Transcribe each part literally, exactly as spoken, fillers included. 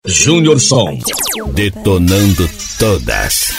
Júnior Som, detonando todas.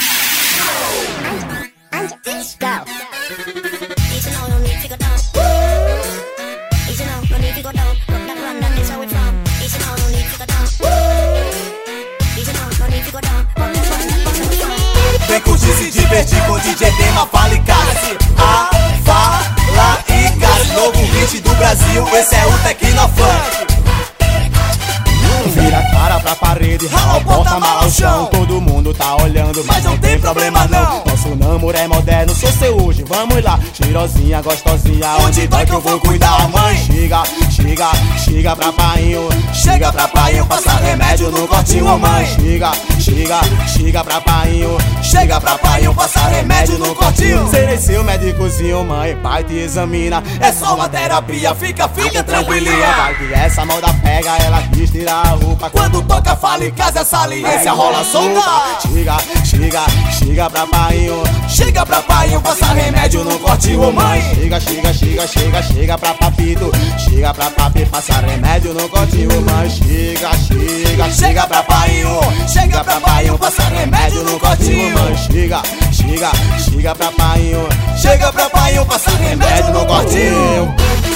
Vem curtir, se divertir com D J Tema, fala e casa. A, fala e casa. Novo hit do Brasil, esse é o Tecnofunk. Vira a cara pra parede, rala o porta-mala ao chão. Todo mundo tá olhando, mas não tem problema não. Nosso namoro é moderno, sou seu hoje, vamos lá. Cheirosinha, gostosinha, onde vai que eu vou cuidar, mãe? Chega, chega, chega pra painho. Chega pra painho, passa remédio no cortinho, mãe. Chega, chega, chega pra painho. Chega pra painho, passa remédio no cortinho. Serei seu médicozinho, mãe, pai te examina. É só uma terapia, fica, fica tranquilinha. Vai que essa moda pega, ela quis tirar a roupa. Quando toca, fala em casa, essa saliência rola solta. Chega, chega, chega pra painho. Chega pra painho, passa remédio no cortinho, mãe. Chega, chega, chega, chega, chega pra papito. Chega pra papi, passa remédio no cortinho, mãe. Chega, chega, chega pra painho. Chega pra painho, passa remédio no cortinho, mãe. Chega, chega, chega pra painho. Chega pra painho, passa remédio no cortinho.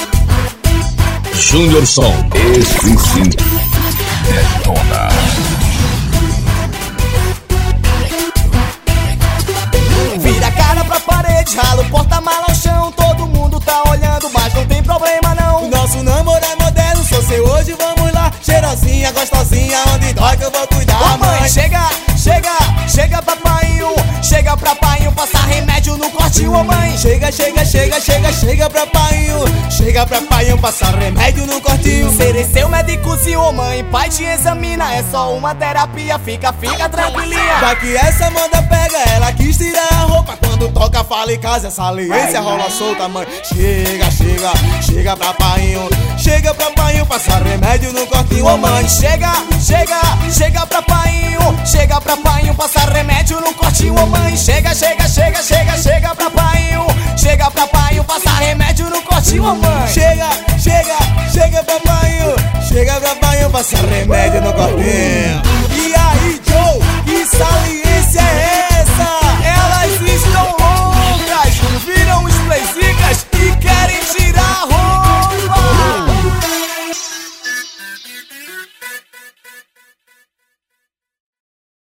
Júnior Som, esse sim detona. Vira a cara pra parede, rala o porta-mala ao chão. Todo mundo tá olhando, mas não tem problema não. Nosso namoro é moderno, sou seu hoje, vamos lá. Cheirosinha, gostosinha, onde dói que eu vou cuidar, oh, mãe. Chega, chega, chega pra painho. Chega pra painho, passa remédio no cortinho, oh, mãe. Chega, chega, chega, chega, chega pra painho. Chega pra painho, passa remédio no cortinho. Serei seu médicozinho, oh, mãe, pai te examina. É só uma terapia, fica, fica tranquilinha. Vai que essa moda pega, ela quis tirar a roupa. Quando toca, fala em casa, essa aliência rola solta, mãe. Chega, chega, chega pra painho. Chega pra painho, passa remédio no cortinho, oh, mãe. Chega, chega, chega pra painho. Chega pra painho, passa remédio no cortinho, oh, mãe. Chega, chega, chega, chega, chega pra painho. Chega pra painho, passa remédio no cortinho, oh, mãe. Chega, chega, chega pra painho. Chega pra painho, passa remédio no cortinho. E aí, Joe, que saliência é